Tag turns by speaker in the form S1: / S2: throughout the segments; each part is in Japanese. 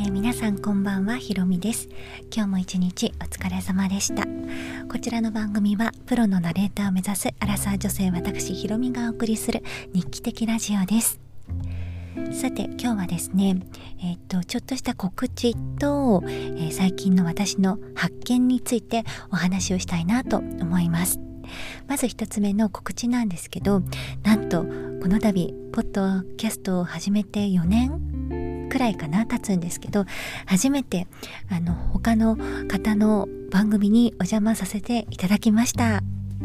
S1: 皆さんこんばんは、ひろみです。今日も一日お疲れ様でした。こちらの番組はプロのナレーターを目指すアラサー女性私ひろみがお送りする日記的ラジオです。さて今日はですね、ちょっとした告知と、最近の私の発見についてお話をしたいなと思います。まず一つ目の告知なんですけど、なんとこの度ポッドキャストを始めて4年くらいかな経つんですけど、初めて他の方の番組にお邪魔させていただきました。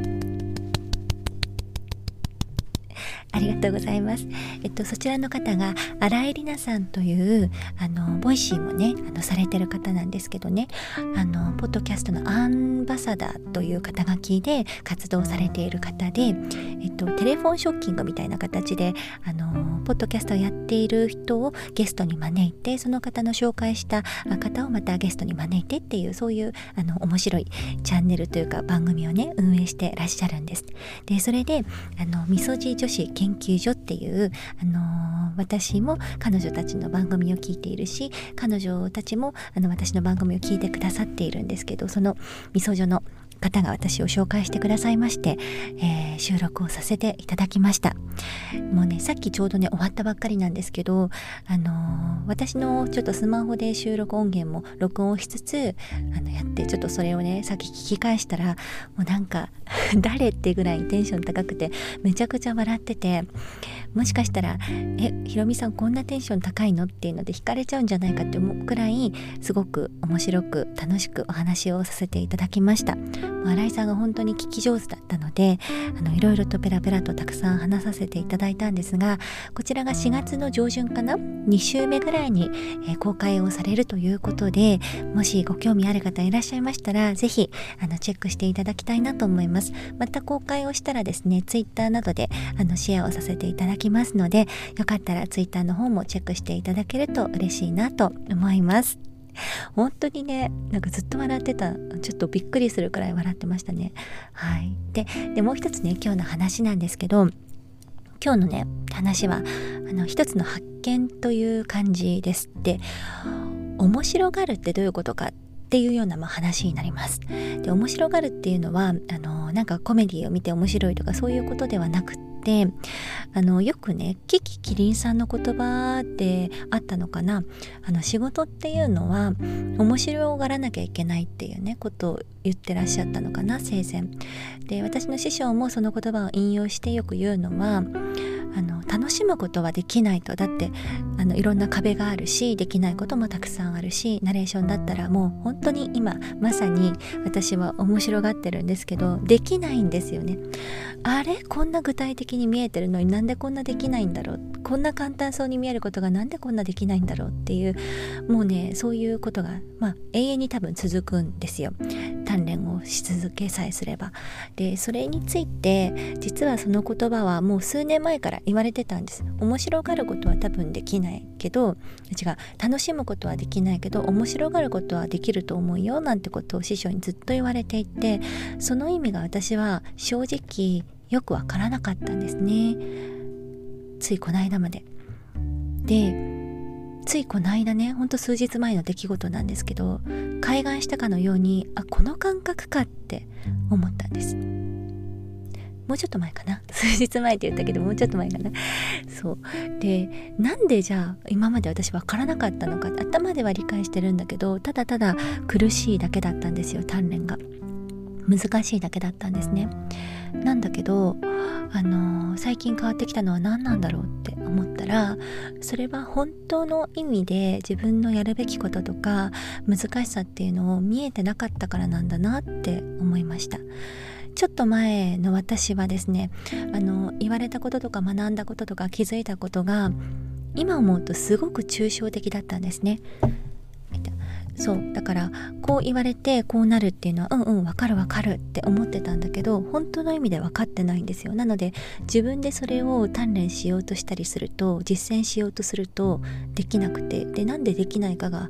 S1: ありがとうございます。そちらの方が新井里奈さんというボイシーもねされてる方なんですけどね、ポッドキャストのアンバサダーという肩書きで活動されている方で、テレフォンショッキングみたいな形でポッドキャストをやっている人をゲストに招いて、その方の紹介した方をまたゲストに招いてっていう、そういう面白いチャンネルというか番組をね運営してらっしゃるんです。でそれでみそじ女子研究所っていう、私も彼女たちの番組を聞いているし、彼女たちも私の番組を聞いてくださっているんですけど、そのみそじょの方が私を紹介してくださいまして、収録をさせていただきました。もうねさっきちょうどね終わったばっかりなんですけど、私のちょっとスマホで収録音源も録音しつつやって、ちょっとそれをねさっき聞き返したら、もうなんか誰ってぐらいテンション高くてめちゃくちゃ笑ってて、もしかしたらひろみさんこんなテンション高いのっていうので惹かれちゃうんじゃないかって思うくらい、すごく面白く楽しくお話をさせていただきました。新井さんが本当に聞き上手だったので、いろいろとペラペラとたくさん話させていただいたんですが、こちらが4月の上旬かな、2週目ぐらいに、公開をされるということで、もしご興味ある方いらっしゃいましたら、ぜひチェックしていただきたいなと思います。また公開をしたらですね、ツイッターなどでシェアをさせていただきますので、よかったらツイッターの方もチェックしていただけると嬉しいなと思います。本当にねなんかずっと笑ってた。ちょっとびっくりするくらい笑ってましたね。はい。でもう一つね、今日の話なんですけど、今日のね話は一つの発見という感じです。で、面白がるってどういうことかっていうような話になります。で、面白がるっていうのはなんかコメディを見て面白いとかそういうことではなくて、よくねキキキリンさんの言葉であったのかな、仕事っていうのは面白がらなきゃいけないっていうねことを言ってらっしゃったのかな、生前で。私の師匠もその言葉を引用してよく言うのは、楽しむことはできないと。だっていろんな壁があるし、できないこともたくさんあるし、ナレーションだったらもう本当に今まさに私は面白がってるんですけど、できないんですよね。あれ、こんな具体的に見えてるのになんでこんなできないんだろう、こんな簡単そうに見えることがなんでこんなできないんだろうっていう、もうねそういうことが永遠に多分続くんですよ、鍛錬をし続けさえすれば。でそれについて実はその言葉はもう数年前から言われてたんです。面白がることは多分できないけど、楽しむことはできないけど面白がることはできると思うよなんてことを師匠にずっと言われていて、その意味が私は正直よくわからなかったんですね、ついこの間まで。でついこの間ね、ほんと数日前の出来事なんですけど、開眼したかのように、この感覚かって思ったんです。もうちょっと前かな、数日前って言ったけどもうちょっと前かな。そうで、なんでじゃあ今まで私分からなかったのか、頭では理解してるんだけど、ただただ苦しいだけだったんですよ。鍛錬が難しいだけだったんですね。なんだけど最近変わってきたのは何なんだろうって思ったら、それは本当の意味で自分のやるべきこととか難しさっていうのを見えてなかったからなんだなって思いました。ちょっと前の私はですね、言われたこととか学んだこととか気づいたことが今思うとすごく抽象的だったんですね。そうだからこう言われてこうなるっていうのはわかるわかるって思ってたんだけど、本当の意味で分かってないんですよ。なので自分でそれを鍛錬しようとしたりすると、実践しようとするとできなくて、でなんでできないかが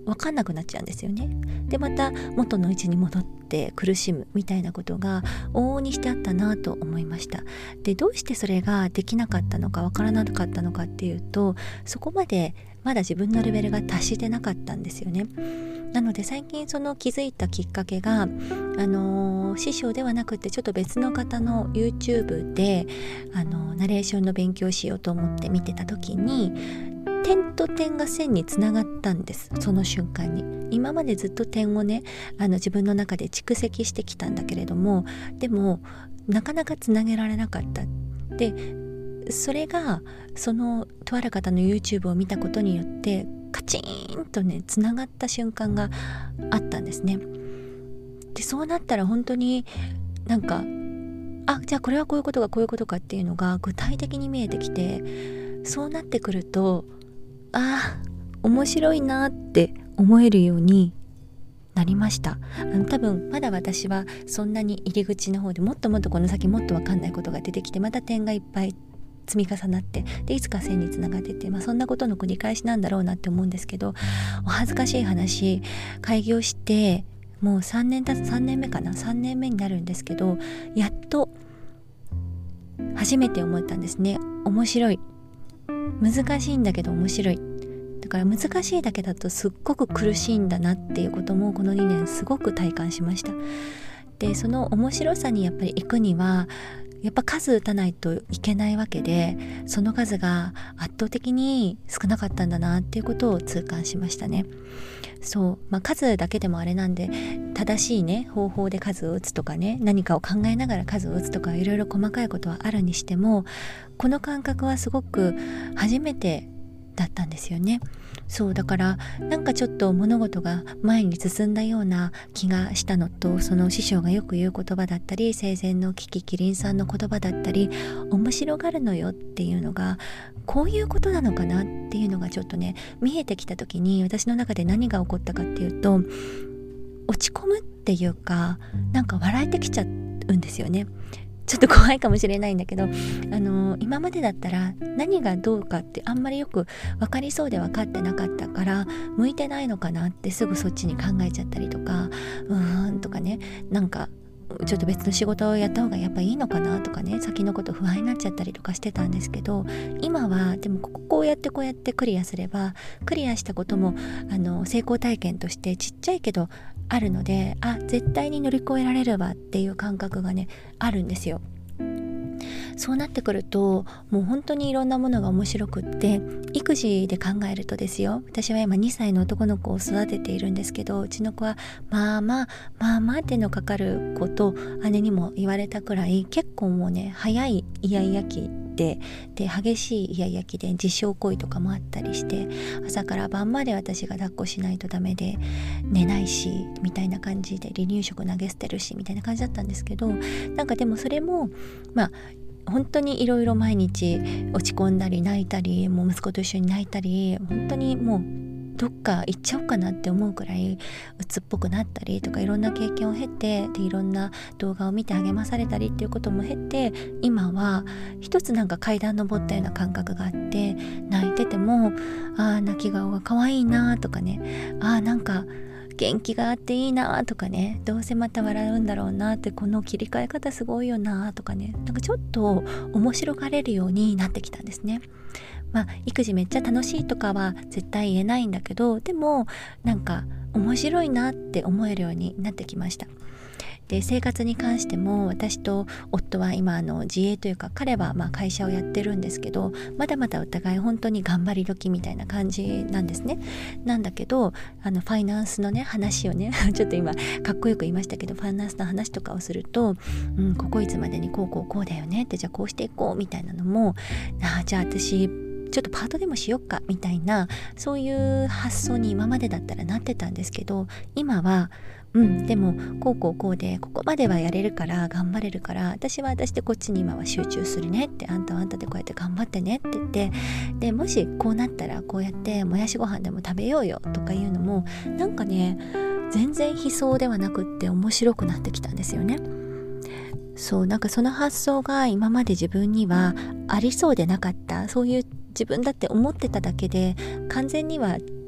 S1: 分かんなくなっちゃうんですよね。でまた元の位置に戻って苦しむみたいなことが往々にしてあったなと思いました。でどうしてそれができなかったのか分からなかったのかっていうと、そこまでまだ自分のレベルが達してなかったんですよね。なので最近その気づいたきっかけが、師匠ではなくてちょっと別の方の YouTube でナレーションの勉強しようと思って見てた時に、点と点が線につながったんです。その瞬間に。今までずっと点をね自分の中で蓄積してきたんだけれども、でもなかなかつなげられなかった。でそれがそのとある方の YouTube を見たことによってカチーンとねつながった瞬間があったんですね。でそうなったら本当になんかじゃあこれはこういうことかこういうことかっていうのが具体的に見えてきて、そうなってくると面白いなって思えるようになりました。多分まだ私はそんなに入り口の方でもっともっとこの先もっと分かんないことが出てきて、また点がいっぱい積み重なって、でいつか線につながってて、そんなことの繰り返しなんだろうなって思うんですけど、お恥ずかしい話、開業してもう3年目かな、3年目になるんですけど、やっと初めて思ったんですね。面白い、難しいんだけど面白い。だから難しいだけだとすっごく苦しいんだなっていうこともこの2年すごく体感しました。でその面白さにやっぱり行くにはやっぱ数打たないといけないわけで、その数が圧倒的に少なかったんだなっていうことを痛感しましたね。そう、数だけでもあれなんで、正しいね方法で数を打つとかね、何かを考えながら数を打つとかいろいろ細かいことはあるにしても、この感覚はすごく初めてだったんですよね。そうだからなんかちょっと物事が前に進んだような気がしたのと、その師匠がよく言う言葉だったり、生前のキキキリンさんの言葉だったり、面白がるのよっていうのがこういうことなのかなっていうのがちょっとね見えてきた時に、私の中で何が起こったかっていうと、落ち込むっていうか、なんか笑えてきちゃうんですよね。ちょっと怖いかもしれないんだけど、今までだったら何がどうかってあんまりよく分かりそうで分かってなかったから、向いてないのかなってすぐそっちに考えちゃったりとか、とかね、なんかちょっと別の仕事をやった方がやっぱいいのかなとかね、先のこと不安になっちゃったりとかしてたんですけど、今はでもこうやってクリアすれば、クリアしたことも成功体験としてちっちゃいけどあるので、絶対に乗り越えられるわっていう感覚がねあるんですよ。そうなってくるともう本当にいろんなものが面白くって、育児で考えるとですよ、私は今2歳の男の子を育てているんですけど、うちの子はまあまあってのかかる子と姉にも言われたくらい、結構もうね早いイヤイヤ期で激しいイヤイヤ期で自傷行為とかもあったりして、朝から晩まで私が抱っこしないとダメで、寝ないしみたいな感じで、離乳食投げ捨てるしみたいな感じだったんですけど、なんかでもそれも本当にいろいろ毎日落ち込んだり泣いたり、もう息子と一緒に泣いたり、本当にもうどっか行っちゃおうかなって思うくらい鬱っぽくなったりとか、いろんな経験を経て、でいろんな動画を見て励まされたりっていうことも経て、今は一つなんか階段登ったような感覚があって、泣いてても泣き顔が可愛いなとかね、なんか元気があっていいなとかね、どうせまた笑うんだろうなって、この切り替え方すごいよなとかね、なんかちょっと面白がれるようになってきたんですね。育児めっちゃ楽しいとかは絶対言えないんだけど、でもなんか面白いなって思えるようになってきました。で生活に関しても、私と夫は今自営というか、彼は会社をやってるんですけど、まだまだお互い本当に頑張り時みたいな感じなんですね。なんだけどファイナンスのね話をねちょっと今かっこよく言いましたけど、ファイナンスの話とかをすると、ここいつまでにこうだよねって、じゃあこうしていこうみたいなのも、じゃあ私ちょっとパートでもしよっかみたいな、そういう発想に今までだったらなってたんですけど、今はでもこうでここまではやれるから頑張れるから、私は私でこっちに今は集中するねって、あんたはあんたでこうやって頑張ってねって言って、でもしこうなったらこうやってもやしご飯でも食べようよとかいうのも、なんかね全然悲壮ではなくって面白くなってきたんですよね。そうなんかその発想が今まで自分にはありそうでなかった、そういう自分だって思ってただけで完全には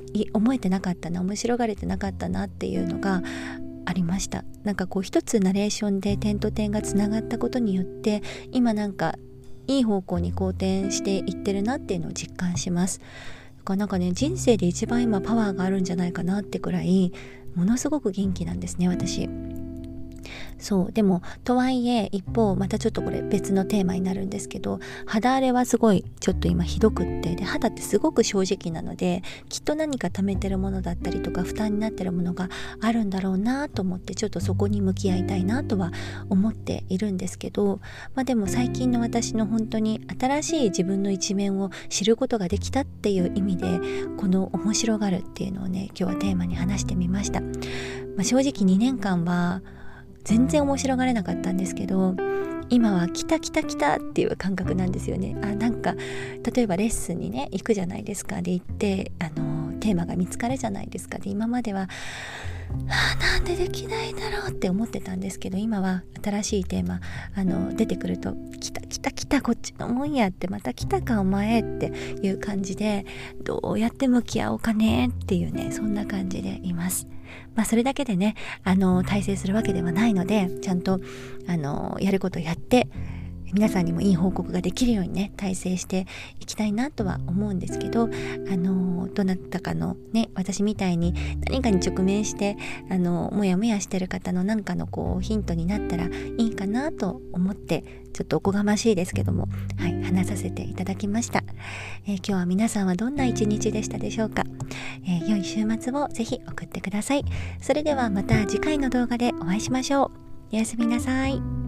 S1: 思えてなかったな、面白がれてなかったなっていうのがありました。なんかこう一つナレーションで点と点がつながったことによって今なんかいい方向に好転していってるなっていうのを実感します。だからなんかね、人生で一番今パワーがあるんじゃないかなってくらいものすごく元気なんですね、私。そうでもとはいえ一方またちょっとこれ別のテーマになるんですけど、肌荒れはすごいちょっと今ひどくって、で肌ってすごく正直なのできっと何か溜めてるものだったりとか負担になってるものがあるんだろうなと思って、ちょっとそこに向き合いたいなとは思っているんですけど、でも最近の私の本当に新しい自分の一面を知ることができたっていう意味で、この面白がるっていうのをね今日はテーマに話してみました。正直2年間は全然面白がれなかったんですけど、今は来た来た来たっていう感覚なんですよね。なんか例えばレッスンにね行くじゃないですか。で行ってテーマが見つかるじゃないですか。で今まではなんでできないだろうって思ってたんですけど、今は新しいテーマ出てくると来た来た来たこっちのもんやって、また来たかお前っていう感じで、どうやって向き合おうかねっていうね、そんな感じでいます。それだけでね大成するわけではないので、ちゃんとやることをやって皆さんにもいい報告ができるようにね体制していきたいなとは思うんですけど、どなたかのね私みたいに何かに直面してもやもやしてる方の何かのこうヒントになったらいいかなと思って、ちょっとおこがましいですけども、話させていただきました。今日は皆さんはどんな一日でしたでしょうか。良い週末をぜひ送ってください。それではまた次回の動画でお会いしましょう。おやすみなさい。